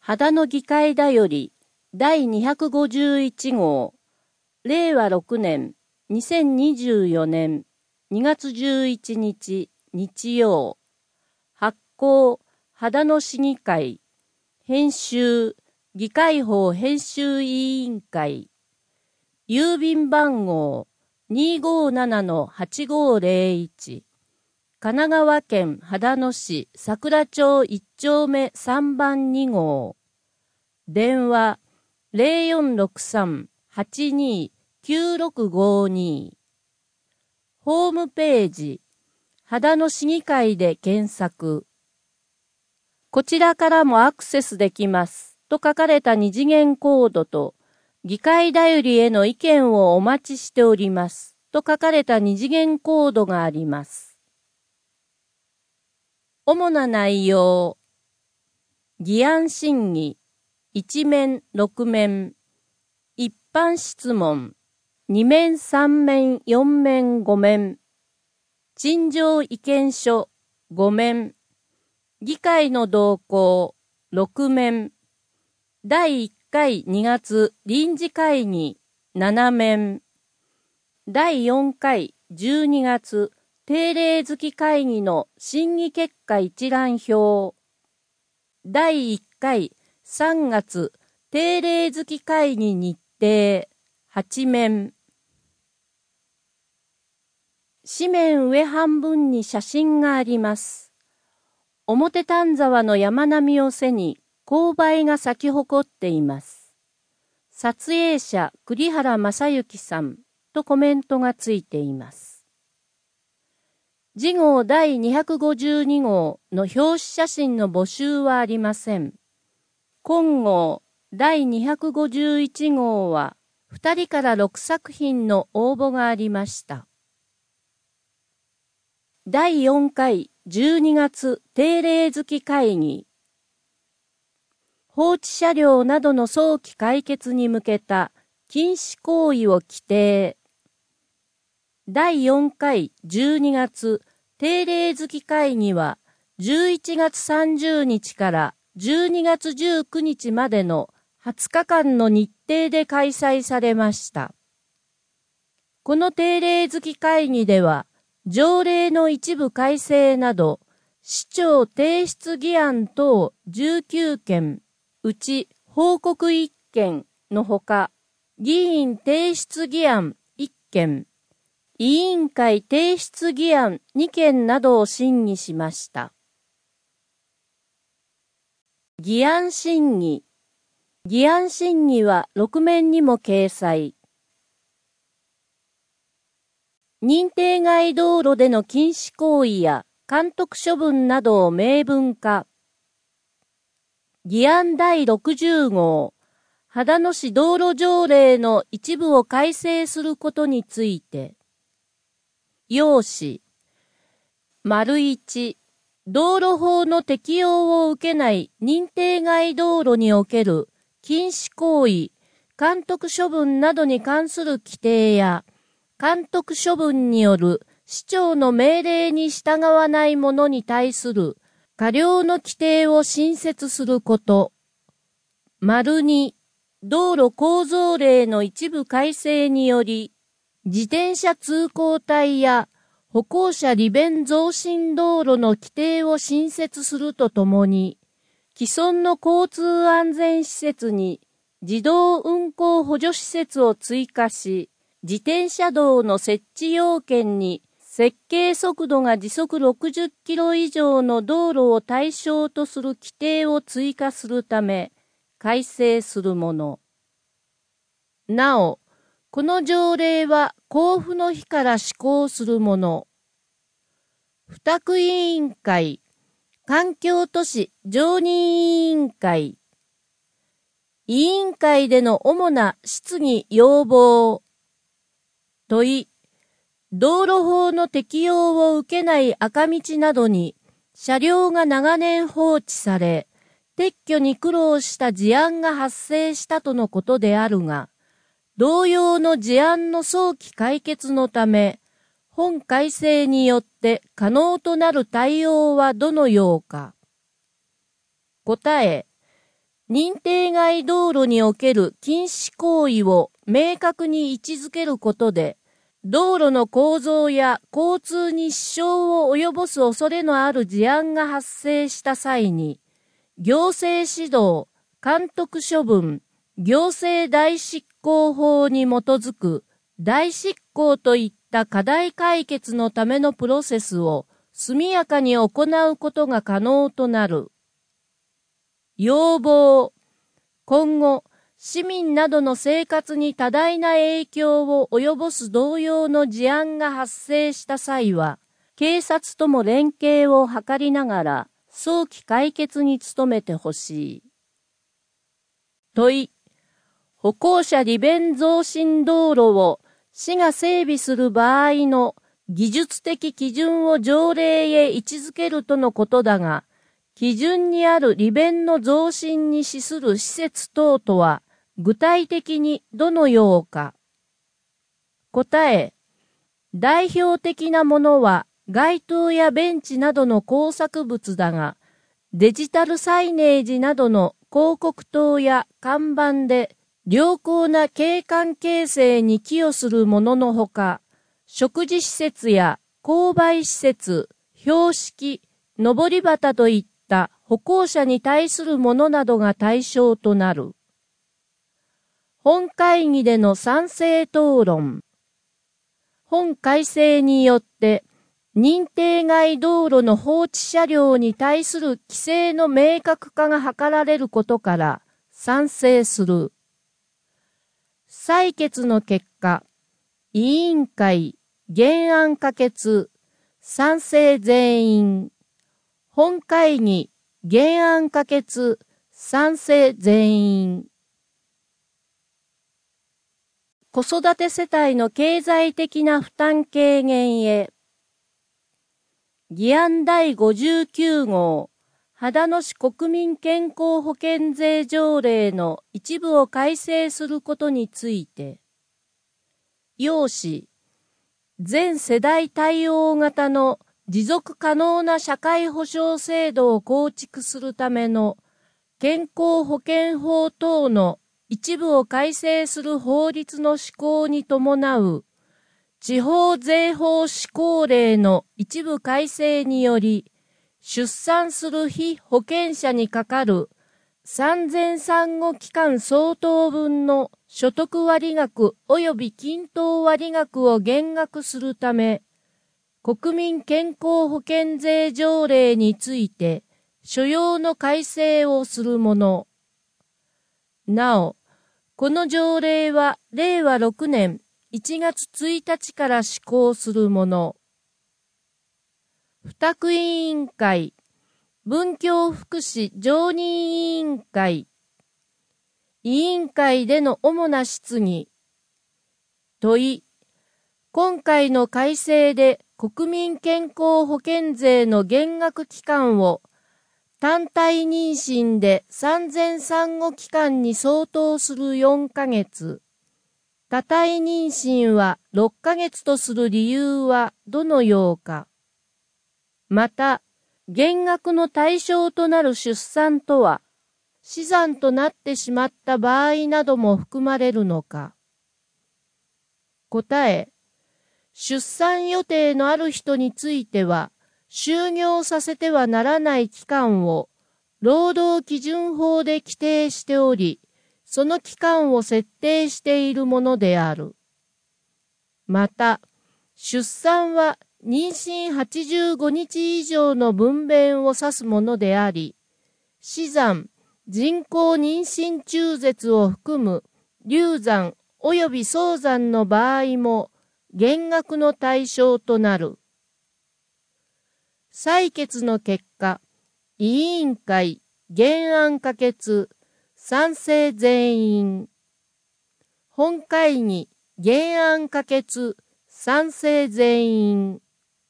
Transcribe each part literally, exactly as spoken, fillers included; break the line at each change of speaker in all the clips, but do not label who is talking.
秦野議会だよりだいにひゃくごじゅういち号、れいわろくねんにせんにじゅうよねんにがつじゅういちにち日曜、発行秦野市議会、編集議会法編集委員会、郵便番号 にーごーななのはちごーぜろいち、神奈川県秦野市桜町いっ丁目さんばんに号、電話 ゼロよんろくさん はちにーきゅうろくごに、ホームページ秦野市議会で検索。こちらからもアクセスできますと書かれた二次元コードと、議会だよりへの意見をお待ちしておりますと書かれた二次元コードがあります。主な内容。議案審議、いち面ろく面、一般質問、に面さん面よん面ご面、陳情意見書ご面、議会の動向ろく面、だいいっかいにがつ臨時会議なな面、だいよんかいじゅうにがつ定例月会議の審議結果一覧表、だいいっかいさんがつ定例月会議日程はち面、紙面上半分に写真があります。表丹沢の山並みを背に紅梅が咲き誇っています。撮影者栗原正幸さんとコメントがついています。次号だいにひゃくごじゅうに号の表紙写真の募集はありません。今号だいにひゃくごじゅういち号はふたりからろくさく品の応募がありました。だいよんかいじゅうにがつ定例月会議。放置車両などの早期解決に向けた禁止行為を規定。だいよんかいじゅうにがつ定例月会議はじゅういちがつさんじゅうにちからじゅうにがつじゅうくにちまでのはつかかんの日程で開催されました。この定例月会議では、条例の一部改正など、市長提出議案等じゅうきゅうけん、うち報告いっけんのほか、議員提出議案いっけん、委員会提出議案にけんなどを審議しました。議案審議。議案審議はろく面にも掲載。認定外道路での禁止行為や監督処分などを明文化。議案だいろくじゅう号、秦野市道路条例の一部を改正することについて。要旨。丸一、道路法の適用を受けない認定外道路における禁止行為、監督処分などに関する規定や、監督処分による市長の命令に従わない者に対する過料の規定を新設すること。丸に、道路構造令の一部改正により、自転車通行帯や歩行者利便増進道路の規定を新設するとともに、既存の交通安全施設に自動運行補助施設を追加し、自転車道の設置要件に設計速度が時速ろくじゅっキロ以上の道路を対象とする規定を追加するため改正するもの。なお、この条例は公布の日から施行するもの。付託委員会、環境都市常任委員会。委員会での主な質疑要望。問い、道路法の適用を受けない赤道などに車両が長年放置され、撤去に苦労した事案が発生したとのことであるが、同様の事案の早期解決のため、本改正によって可能となる対応はどのようか。答え、 認定外道路における禁止行為を明確に位置づけることで、道路の構造や交通に支障を及ぼす恐れのある事案が発生した際に、行政指導、監督処分、行政代執行法に基づく代執行といった課題解決のためのプロセスを速やかに行うことが可能となる。要望。今後、市民などの生活に多大な影響を及ぼす同様の事案が発生した際は、警察とも連携を図りながら早期解決に努めてほしい。問い。歩行者利便増進道路を市が整備する場合の技術的基準を条例へ位置づけるとのことだが、基準にある利便の増進に資する施設等とは、具体的にどのようか。答え。代表的なものは街灯やベンチなどの工作物だが、デジタルサイネージなどの広告塔や看板で良好な景観形成に寄与するもののほか、食事施設や購買施設、標識、上り旗といった歩行者に対するものなどが対象となる。本会議での賛成討論。本改正によって、認定外道路の放置車両に対する規制の明確化が図られることから、賛成する。採決の結果、委員会、原案可決、賛成全員。本会議、原案可決、賛成全員。子育て世帯の経済的な負担軽減へ。議案だいごじゅうきゅう号、秦野市国民健康保険税条例の一部を改正することについて。要旨、全世代対応型の持続可能な社会保障制度を構築するための健康保険法等の一部を改正する法律の施行に伴う地方税法施行令の一部改正により、出産する被保険者にかかる産前産後期間相当分の所得割額及び均等割額を減額するため、国民健康保険税条例について所要の改正をするもの。なお、この条例はれいわろくねんいちがつついたちから施行するもの。付託委員会、文教福祉常任委員会、委員会での主な質疑。問い、今回の改正で国民健康保険税の減額期間を単体妊娠で産前産後期間に相当するよんかげつ、多体妊娠はろっかげつとする理由はどのようか。また、減額の対象となる出産とは、死産となってしまった場合なども含まれるのか。答え、出産予定のある人については、就業させてはならない期間を労働基準法で規定しており、その期間を設定しているものである。また、出産は妊娠はちじゅうごにち以上の分娩を指すものであり、死産、人工妊娠中絶を含む流産及び早産の場合も減額の対象となる。採決の結果、委員会、原案可決、賛成全員。本会議、原案可決、賛成全員。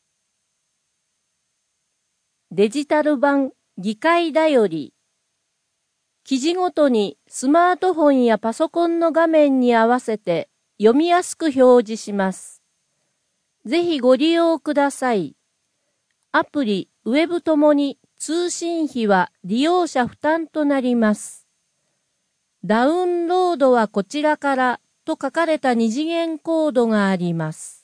デジタル版、議会だより。記事ごとにスマートフォンやパソコンの画面に合わせて読みやすく表示します。ぜひご利用ください。アプリ、ウェブともに通信費は利用者負担となります。 ダウンロードはこちらからと書かれた二次元コードがあります。